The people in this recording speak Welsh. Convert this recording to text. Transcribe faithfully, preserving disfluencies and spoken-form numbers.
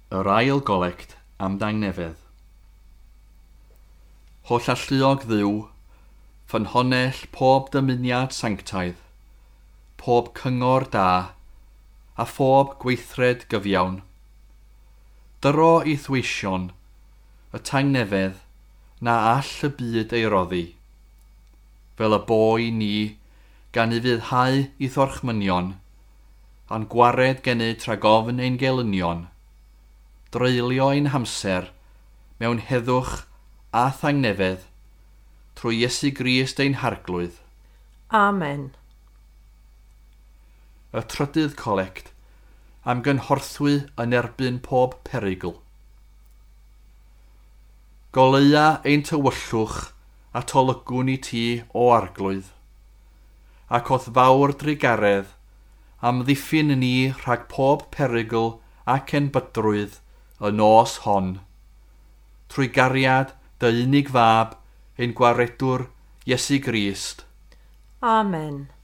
Yr ail golect am dangnefedd. Holl alluog ddiw, fy nhonell pob dymuniad sanctaidd, pob cyngor da, a phob gweithred gyfiawn. Dyro i thweision, y tangnefedd, na all y byd ei roddi. Fel y boi ni, gan i fyddhau i thorchmynion, a'n gwared genu tragofn ein gelynion, dreulio ein hamser mewn heddwch a thangnefedd, trwy Iesu Grist ein harglwydd. Amen. Y trydydd colect am gynhorthwy yn erbyn pob perygl. Goleuia ein tywyllwch a tolygwn i ti o arglwydd, ac o'th fawr drigaredd am ddiffyn ni rhag pob perygl ac enbydrwydd y nos hon, trwy gariad dy unig fab ein gwaredwr Iesu Grist. Amen.